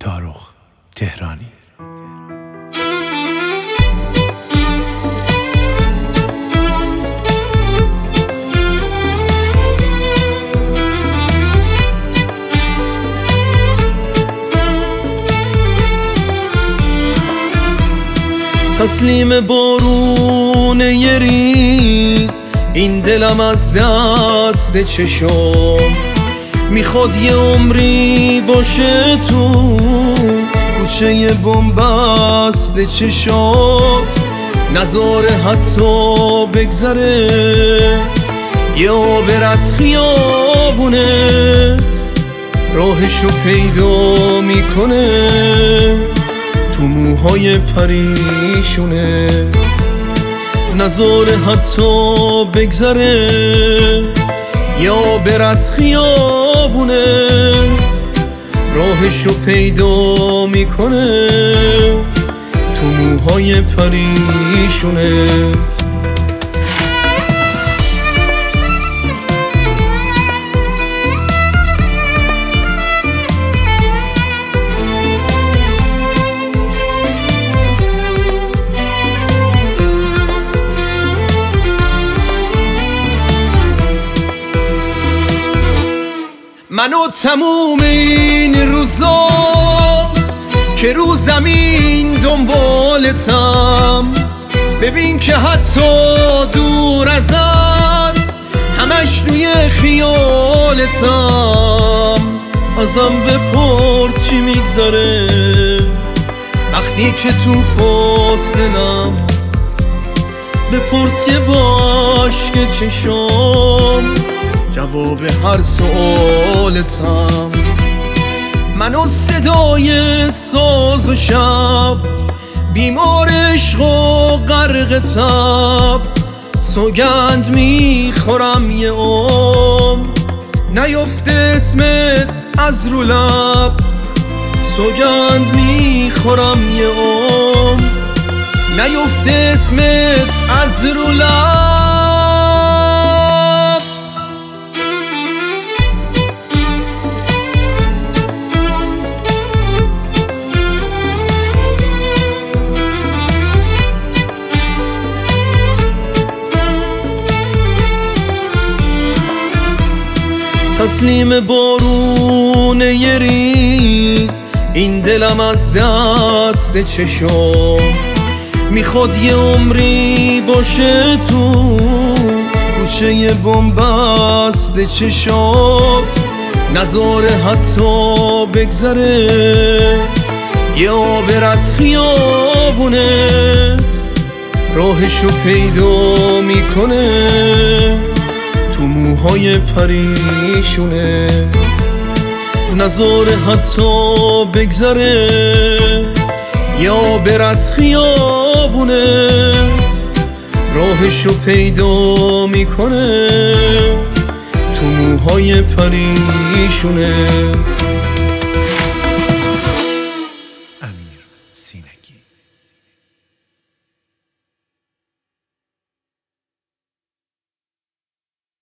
شارخ تهرانی. تسلیم بارون یه ریز این دلم از دست چشم، میخواد یه عمری باشه تو کوچه بنبست چشات، نذاره حتی بگذره یه آبر از خیابونت، راهشو پیدا میکنه تو موهای پریشونت، نذاره حتی بگذره یا بر از خیابونت، راهشو پیدا میکنه تو موهای پریشونت. من و تموم این روزا که رو زمین دنبالتم، ببین که حتی دور ازت همش روی خیالتم، ازم بپرس چی میگذره وقتی که تو فاصلم، بپرس که باش که چشم جواب هر سؤالتم. من و صدای ساز و شب، بیمار عشق و غرق تب، سوگند میخورم یه عمر نیفته اسمت از رو لب، سوگند میخورم یه عمر نیفته اسمت از رو لب. تسلیم بارون یه ریز این دلم از دست چشم، میخواد یه عمری باشه تو کوچه بنبست چشات، نذاره حتی بگذره یه آبر از خیابونت، راهشو پیدا میکنه تو موهای پریشونت، نذاره حتی بگذره یا بر از خیابونت، راهشو پیدا میکنه تو موهای پریشونت.